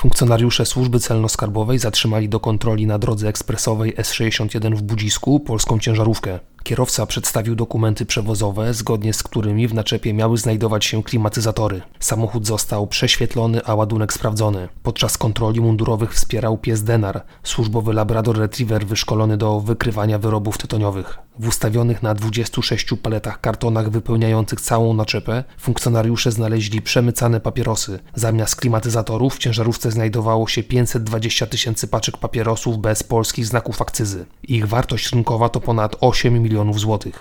Funkcjonariusze Służby Celno-Skarbowej zatrzymali do kontroli na drodze ekspresowej S61 w Budzisku polską ciężarówkę. Kierowca przedstawił dokumenty przewozowe, zgodnie z którymi w naczepie miały znajdować się klimatyzatory. Samochód został prześwietlony, a ładunek sprawdzony. Podczas kontroli mundurowych wspierał pies Denar, służbowy Labrador Retriever wyszkolony do wykrywania wyrobów tytoniowych. W ustawionych na 26 paletach kartonach wypełniających całą naczepę funkcjonariusze znaleźli przemycane papierosy. Zamiast klimatyzatorów w ciężarówce znajdowało się 520 000 paczek papierosów bez polskich znaków akcyzy. Ich wartość rynkowa to ponad 8 milionów złotych.